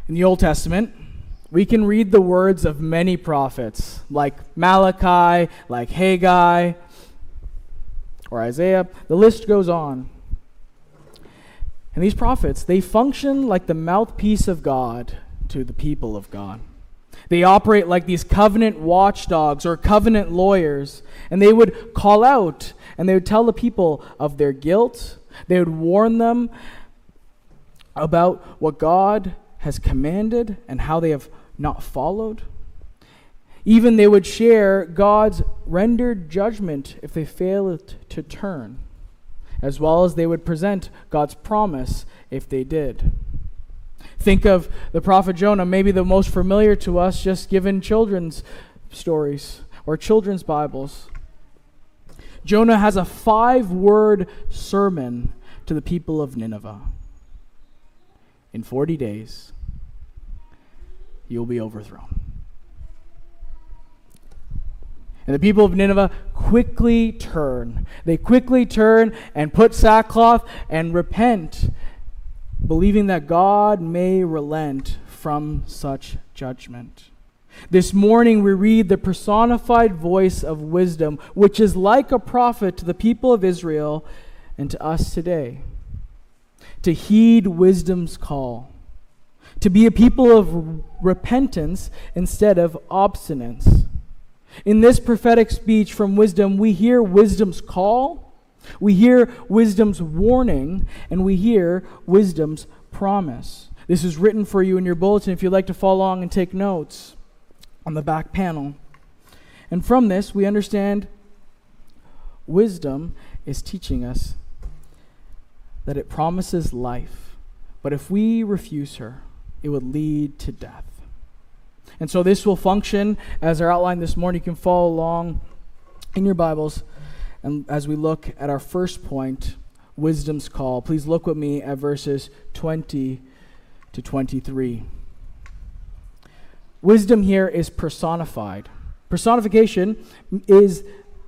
In the Old Testament, we can read the words of many prophets, like Malachi, like Haggai, or Isaiah. The list goes on. And these prophets, they function like the mouthpiece of God to the people of God. They operate like these covenant watchdogs or covenant lawyers, and they would call out and they would tell the people of their guilt. They would warn them about what God has commanded and how they have not followed. Even they would share God's rendered judgment if they failed to turn, as well as they would present God's promise if they did. Think of the prophet Jonah, maybe the most familiar to us, just given children's stories or children's Bibles. Jonah has a 5-word sermon to the people of Nineveh. In 40 days, you will be overthrown. And the people of Nineveh quickly turn. They quickly turn and put sackcloth and repent, believing that God may relent from such judgment. This morning we read the personified voice of wisdom, which is like a prophet to the people of Israel and to us today. To heed wisdom's call. To be a people of repentance instead of obstinance. In this prophetic speech from wisdom, we hear wisdom's call, we hear wisdom's warning, and we hear wisdom's promise. This is written for you in your bulletin if you'd like to follow along and take notes on the back panel. And from this, we understand wisdom is teaching us that it promises life, but if we refuse her, it would lead to death. And so this will function as our outline this morning. You can follow along in your Bibles. And as we look at our first point, wisdom's call, please look with me at verses 20 to 23. Wisdom here is personified. Personification is,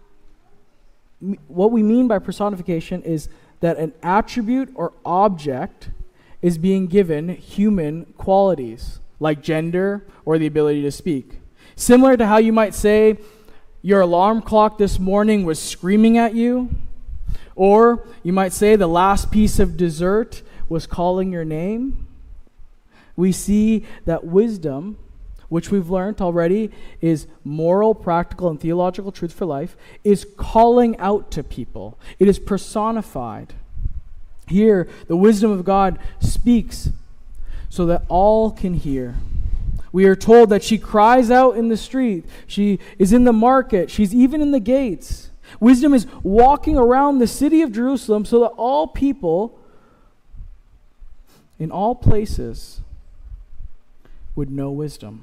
what we mean by personification is that an attribute or object is being given human qualities, like gender or the ability to speak. Similar to how you might say your alarm clock this morning was screaming at you, or you might say the last piece of dessert was calling your name. We see that wisdom, which we've learned already is moral, practical, and theological truth for life, is calling out to people. It is personified. Here, the wisdom of God speaks so that all can hear. We are told that she cries out in the street. She is in the market. She's even in the gates. Wisdom is walking around the city of Jerusalem so that all people in all places would know wisdom.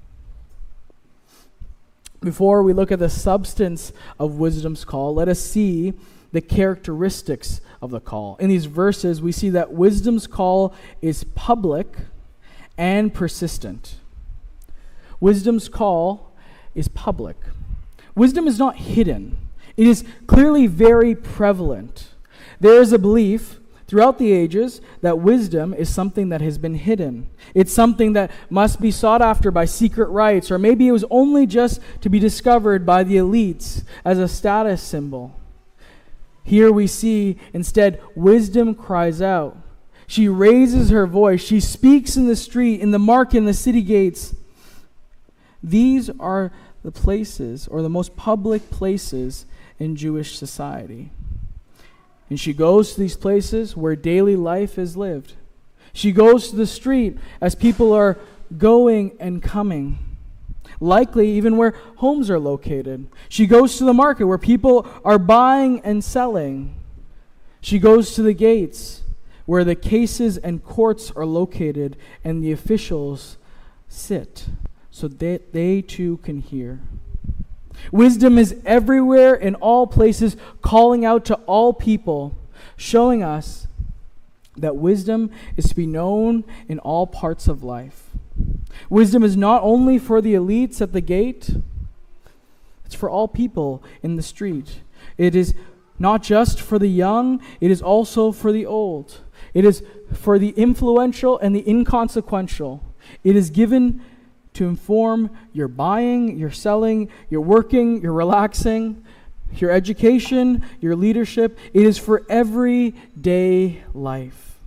Before we look at the substance of wisdom's call, let us see the characteristics of the call. In these verses, we see that wisdom's call is public and persistent. Wisdom's call is public. Wisdom is not hidden. It is clearly very prevalent. There is a belief throughout the ages that wisdom is something that has been hidden. It's something that must be sought after by secret rites, or maybe it was only just to be discovered by the elites as a status symbol. Here we see, instead, wisdom cries out. She raises her voice. She speaks in the street, in the market, in the city gates. These are the places, or the most public places in Jewish society. And she goes to these places where daily life is lived. She goes to the street as people are going and coming. Likely even where homes are located. She goes to the market where people are buying and selling. She goes to the gates where the cases and courts are located and the officials sit so that they too can hear. Wisdom is everywhere in all places, calling out to all people, showing us that wisdom is to be known in all parts of life. Wisdom is not only for the elites at the gate, it's for all people in the street. It is not just for the young, it is also for the old. It is for the influential and the inconsequential. It is given to inform your buying, your selling, your working, your relaxing, your education, your leadership. It is for everyday life.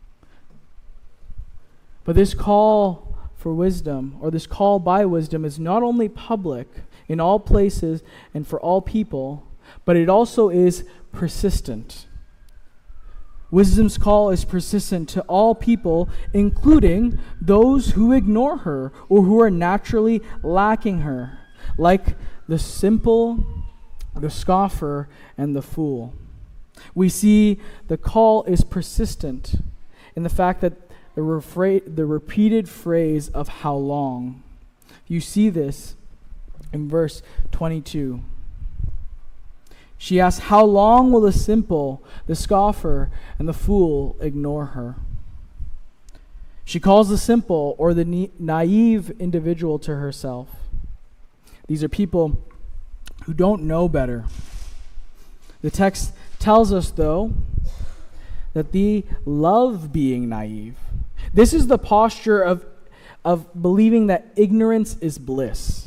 But this call for wisdom, or this call by wisdom, is not only public in all places and for all people, but it also is persistent. Wisdom's call is persistent to all people, including those who ignore her or who are naturally lacking her, like the simple, the scoffer, and the fool. We see the call is persistent in the fact that the repeated phrase of how long. You see this in verse 22. She asks, how long will the simple, the scoffer, and the fool ignore her? She calls the simple or the naive individual to herself. These are people who don't know better. The text tells us, though, that they love being naive. This is the posture of believing that ignorance is bliss.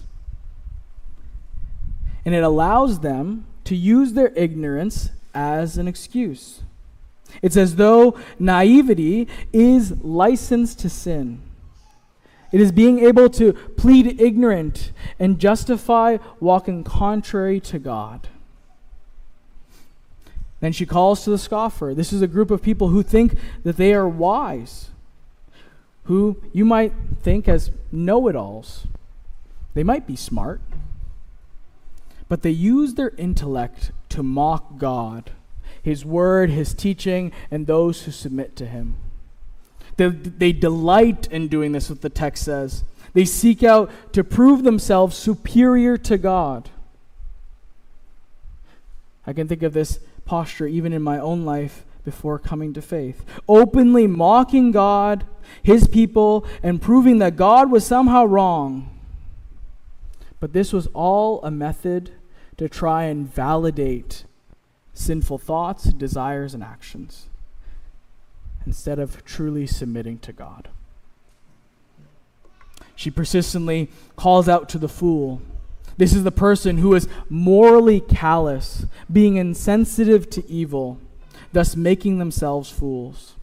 And it allows them to use their ignorance as an excuse. It's as though naivety is license to sin. It is being able to plead ignorant and justify walking contrary to God. Then she calls to the scoffer. This is a group of people who think that they are wise, who you might think as know-it-alls. They might be smart, but they use their intellect to mock God, His word, His teaching, and those who submit to Him. They delight in doing this, what the text says. They seek out to prove themselves superior to God. I can think of this posture even in my own life before coming to faith. Openly mocking God, His people, and proving that God was somehow wrong. But this was all a method to try and validate sinful thoughts, desires, and actions, instead of truly submitting to God. She persistently calls out to the fool. This is the person who is morally callous, being insensitive to evil, thus making themselves fools.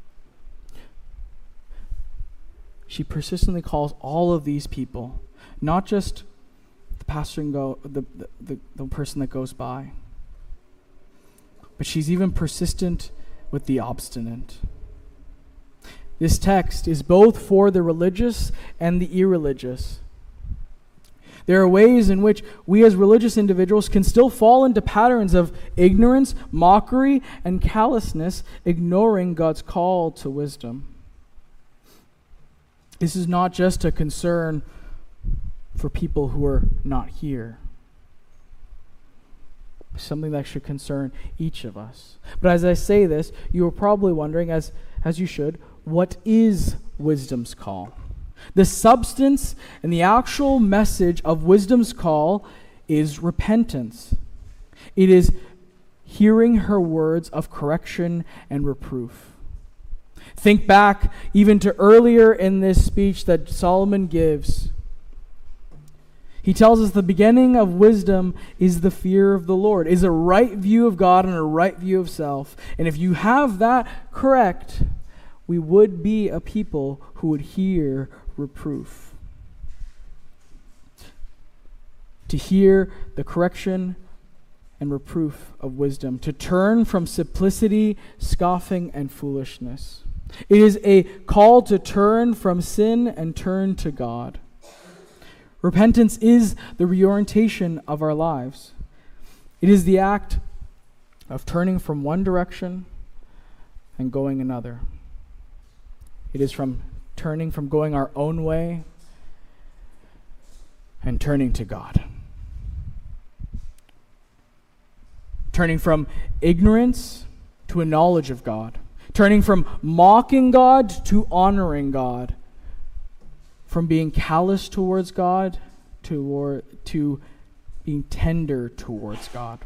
She persistently calls all of these people, not just the pastor and the person that goes by, but she's even persistent with the obstinate. This text is both for the religious and the irreligious. There are ways in which we as religious individuals can still fall into patterns of ignorance, mockery, and callousness, ignoring God's call to wisdom. This is not just a concern for people who are not here. It's something that should concern each of us. But as I say this, you are probably wondering, as you should, what is wisdom's call? The substance and the actual message of wisdom's call is repentance. It is hearing her words of correction and reproof. Think back even to earlier in this speech that Solomon gives. He tells us the beginning of wisdom is the fear of the Lord, is a right view of God and a right view of self. And if you have that correct, we would be a people who would hear reproof. To hear the correction and reproof of wisdom, to turn from simplicity, scoffing, and foolishness. It is a call to turn from sin and turn to God. Repentance is the reorientation of our lives. It is the act of turning from one direction and going another. It is from turning from going our own way and turning to God. Turning from ignorance to a knowledge of God. Turning from mocking God to honoring God. From being callous towards God to being tender towards God.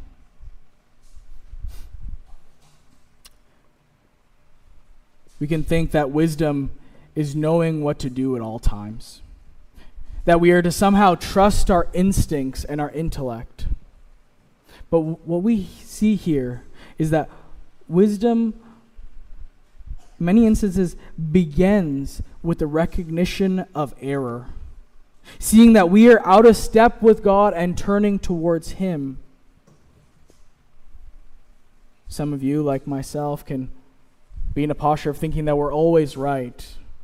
We can think that wisdom is knowing what to do at all times. That we are to somehow trust our instincts and our intellect. But what we see here is that wisdom, in many instances, begins with the recognition of error. Seeing that we are out of step with God and turning towards Him. Some of you, like myself, can be in a posture of thinking that we're always right.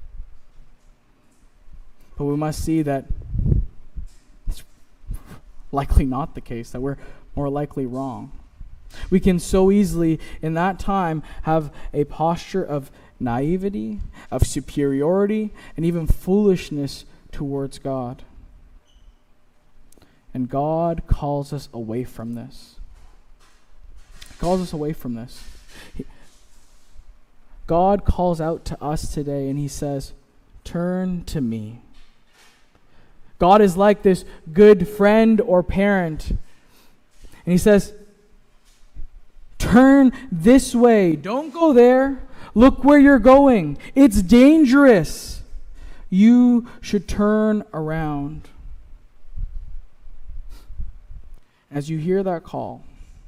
But we must see that it's likely not the case, that we're more likely wrong. We can so easily, in that time, have a posture of naivety, of superiority, and even foolishness towards God. And God calls us away from this. He calls us away from this. God calls out to us today and He says, turn to me. God is like this good friend or parent. And He says, turn this way. Don't go there. Look where you're going. It's dangerous. You should turn around. As you hear that call,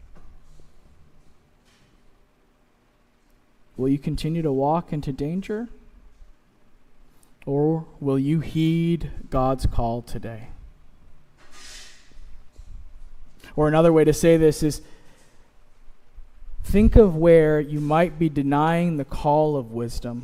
will you continue to walk into danger? Or will you heed God's call today? Or another way to say this is, think of where you might be denying the call of wisdom.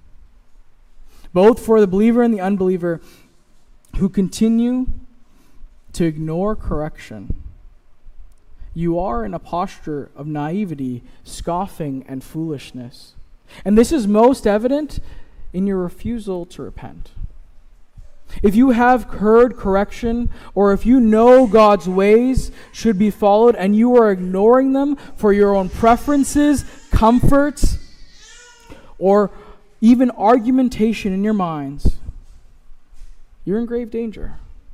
Both for the believer and the unbeliever who continue to ignore correction. You are in a posture of naivety, scoffing, and foolishness. And this is most evident in your refusal to repent. If you have heard correction, or if you know God's ways should be followed and you are ignoring them for your own preferences, comforts, or even argumentation in your minds, you're in grave danger.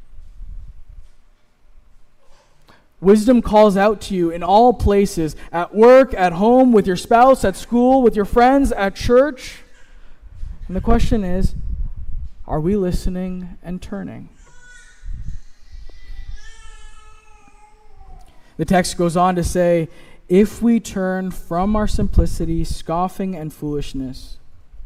Wisdom calls out to you in all places, at work, at home, with your spouse, at school, with your friends, at church. And the question is, are we listening and turning? The text goes on to say, if we turn from our simplicity, scoffing, and foolishness,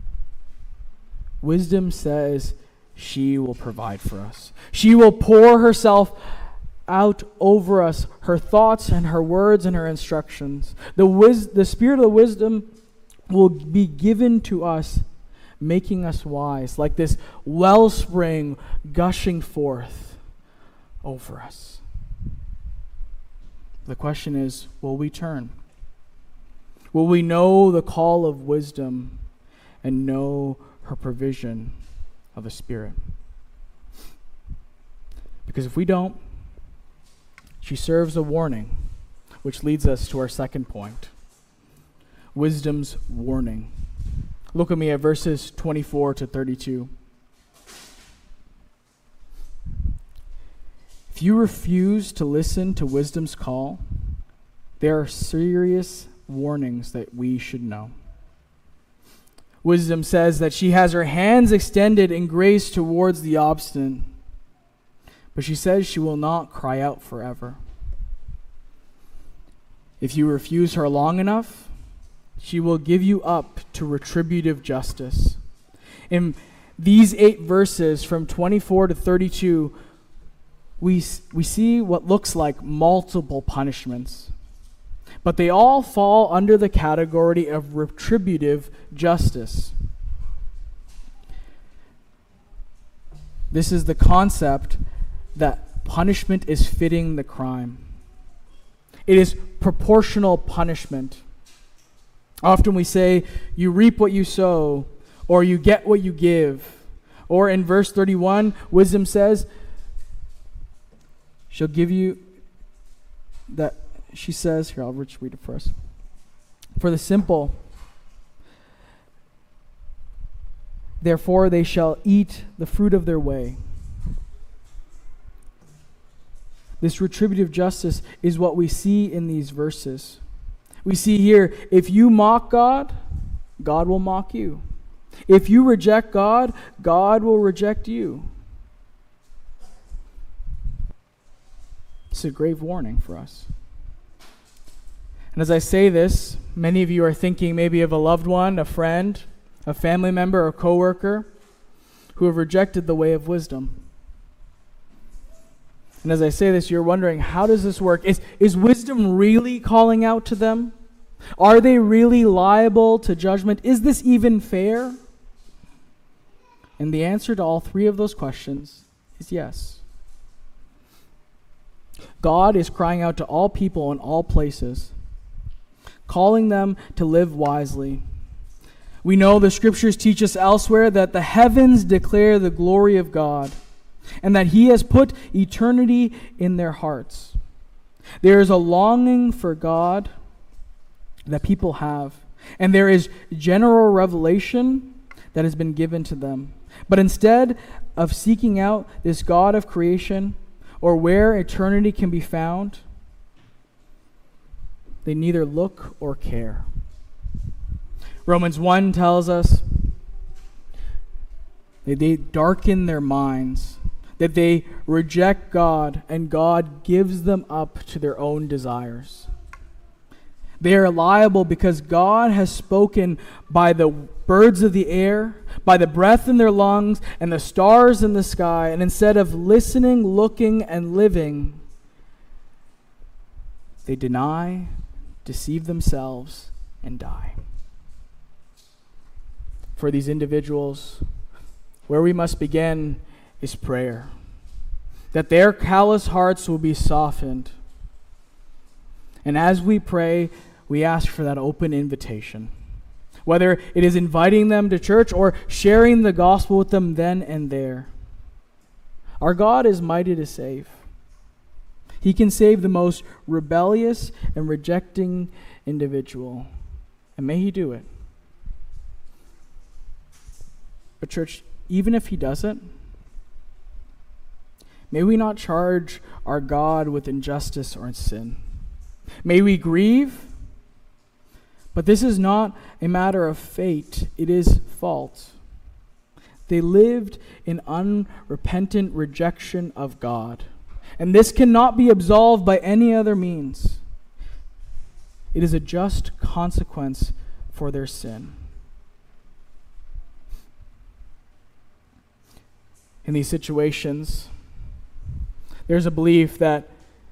wisdom says she will provide for us. She will pour herself out over us, her thoughts and her words and her instructions. The spirit of wisdom will be given to us, making us wise, like this wellspring gushing forth over us. The question is, will we turn? Will we know the call of wisdom and know her provision of the Spirit? Because if we don't, she serves a warning, which leads us to our second point. Wisdom's warning. Look at me at verses 24 to 32. If you refuse to listen to wisdom's call, there are serious warnings that we should know. Wisdom says that she has her hands extended in grace towards the obstinate, but she says she will not cry out forever. If you refuse her long enough, she will give you up to retributive justice. In these 8 verses from 24 to 32, we see what looks like multiple punishments. But they all fall under the category of retributive justice. This is the concept that punishment is fitting the crime. It is proportional punishment. Often we say, you reap what you sow, or you get what you give. Or in verse 31, wisdom says, she'll give you that, she says, here, I'll read it for us. For the simple, therefore they shall eat the fruit of their way. This retributive justice is what we see in these verses. We see here, if you mock God, God will mock you. If you reject God, God will reject you. It's a grave warning for us. And as I say this, many of you are thinking maybe of a loved one, a friend, a family member, or a coworker who have rejected the way of wisdom. And as I say this, you're wondering, how does this work? Is wisdom really calling out to them? Are they really liable to judgment? Is this even fair? And the answer to all three of those questions is yes. God is crying out to all people in all places, calling them to live wisely. We know the scriptures teach us elsewhere that the heavens declare the glory of God, and that He has put eternity in their hearts. There is a longing for God that people have, and there is general revelation that has been given to them. But instead of seeking out this God of creation, or where eternity can be found, they neither look or care. Romans 1 tells us that they darken their minds, that they reject God, and God gives them up to their own desires. They are liable because God has spoken by the birds of the air, by the breath in their lungs, and the stars in the sky, and instead of listening, looking, and living, they deny, deceive themselves, and die. For these individuals, where we must begin is prayer, that their callous hearts will be softened. And as we pray, we ask for that open invitation, whether it is inviting them to church or sharing the gospel with them then and there. Our God is mighty to save. He can save the most rebellious and rejecting individual, and may He do it. But church, even if He doesn't, may we not charge our God with injustice or sin. May we grieve, but this is not a matter of fate, it is fault. They lived in unrepentant rejection of God, and this cannot be absolved by any other means. It is a just consequence for their sin. In these situations, there's a belief that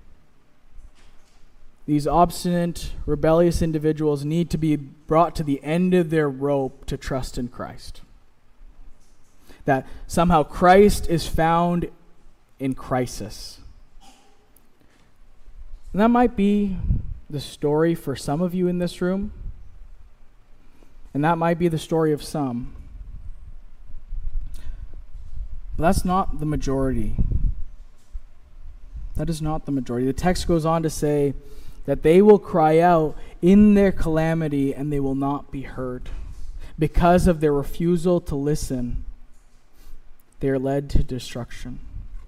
these obstinate, rebellious individuals need to be brought to the end of their rope to trust in Christ. That somehow Christ is found in crisis. And that might be the story for some of you in this room, and that might be the story of some. But that's not the majority. That is not the majority. The text goes on to say that they will cry out in their calamity and they will not be heard. Because of their refusal to listen, they are led to destruction.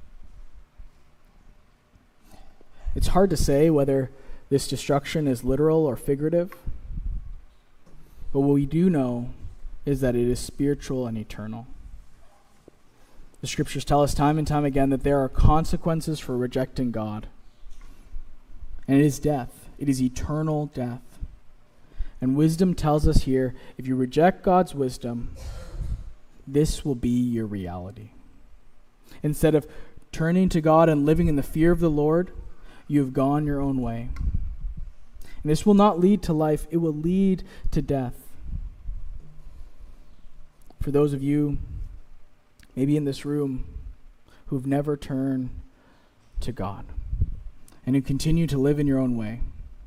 It's hard to say whether this destruction is literal or figurative, but what we do know is that it is spiritual and eternal. The scriptures tell us time and time again that there are consequences for rejecting God. And it is death. It is eternal death. And wisdom tells us here, if you reject God's wisdom, this will be your reality. Instead of turning to God and living in the fear of the Lord, you have gone your own way. And this will not lead to life, it will lead to death. For those of you, maybe in this room, who've never turned to God and who continue to live in your own way,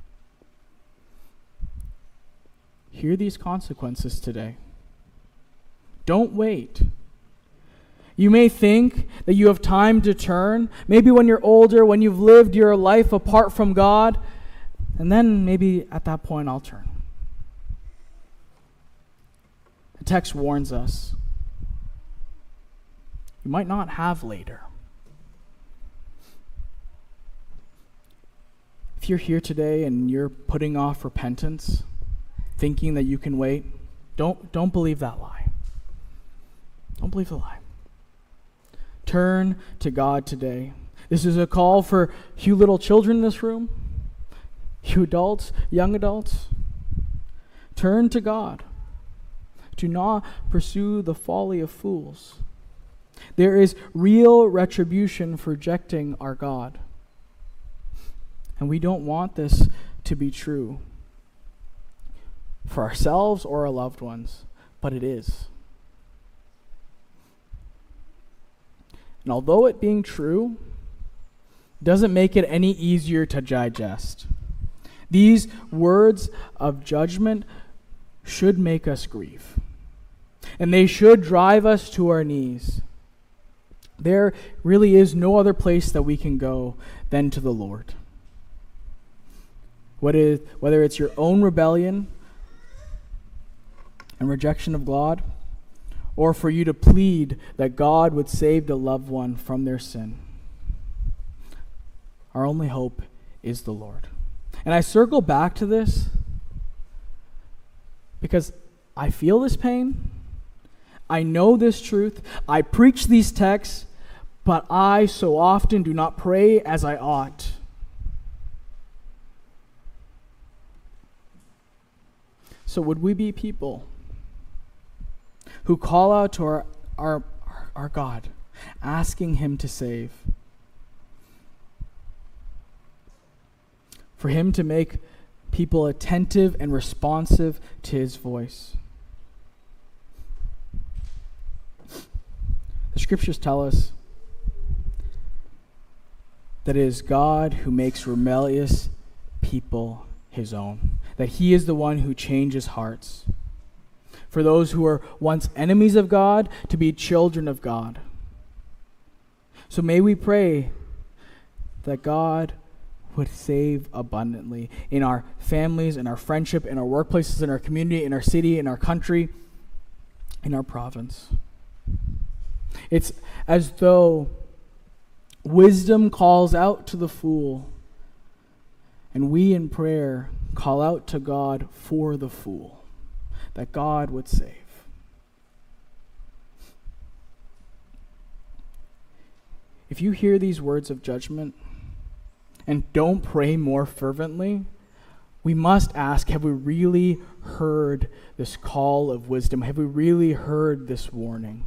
hear these consequences today. Don't wait. You may think that you have time to turn. Maybe when you're older, when you've lived your life apart from God, and then maybe at that point I'll turn. The text warns us. You might not have later. If you're here today and you're putting off repentance, thinking that you can wait, don't believe that lie. Don't believe the lie. Turn to God today. This is a call for you little children in this room, you adults, young adults. Turn to God. Do not pursue the folly of fools. There is real retribution for rejecting our God. And we don't want this to be true for ourselves or our loved ones, but it is. And although it being true doesn't make it any easier to digest, these words of judgment should make us grieve. And they should drive us to our knees. There really is no other place that we can go than to the Lord. Whether it's your own rebellion and rejection of God, or for you to plead that God would save the loved one from their sin. Our only hope is the Lord. And I circle back to this because I feel this pain. I know this truth. I preach these texts, but I so often do not pray as I ought. So would we be people who call out to our God, asking him to save, for him to make people attentive and responsive to his voice? The scriptures tell us that it is God who makes rebellious people his own, that he is the one who changes hearts. For those who were once enemies of God to be children of God. So may we pray that God would save abundantly in our families, in our friendship, in our workplaces, in our community, in our city, in our country, in our province. It's as though wisdom calls out to the fool, and we in prayer call out to God for the fool, that God would save. If you hear these words of judgment and don't pray more fervently, we must ask, have we really heard this call of wisdom? Have we really heard this warning?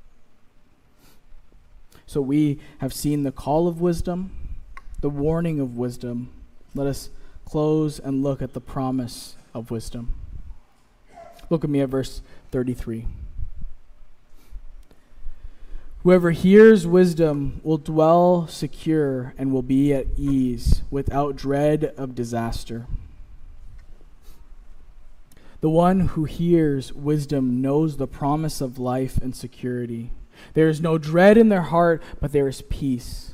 So we have seen the call of wisdom, the warning of wisdom. Let us close and look at the promise of wisdom. Look at me at verse 33. Whoever hears wisdom will dwell secure and will be at ease without dread of disaster. The one who hears wisdom knows the promise of life and security. There is no dread in their heart, but there is peace.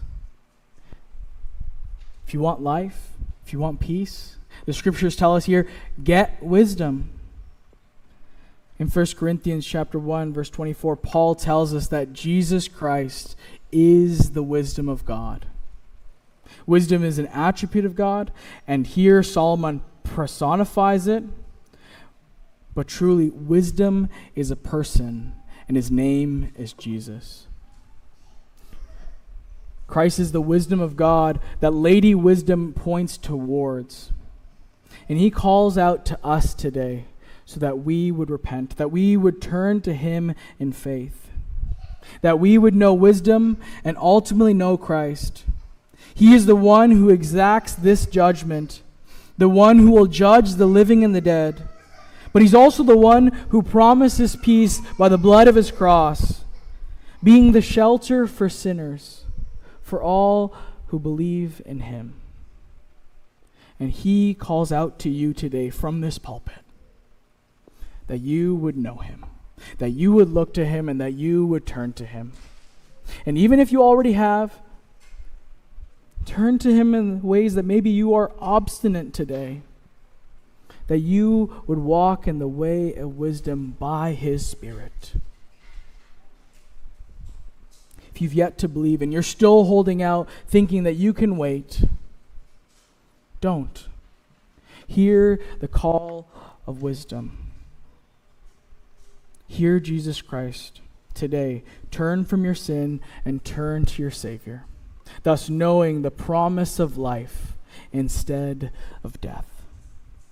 If you want life, if you want peace, the scriptures tell us here, get wisdom. In 1 Corinthians chapter 1, verse 24, Paul tells us that Jesus Christ is the wisdom of God. Wisdom is an attribute of God, and here Solomon personifies it. But truly, wisdom is a person, and his name is Jesus. Christ is the wisdom of God that Lady Wisdom points towards. And he calls out to us today so that we would repent, that we would turn to him in faith, that we would know wisdom and ultimately know Christ. He is the one who exacts this judgment, the one who will judge the living and the dead. But he's also the one who promises peace by the blood of his cross, being the shelter for sinners, for all who believe in him. And he calls out to you today from this pulpit that you would know him, that you would look to him, and that you would turn to him. And even if you already have, turn to him in ways that maybe you are obstinate today, that you would walk in the way of wisdom by his Spirit. If you've yet to believe and you're still holding out, thinking that you can wait, don't. Hear the call of wisdom. Hear Jesus Christ. today. Turn from your sin and turn to your Savior, thus knowing the promise of life instead of death.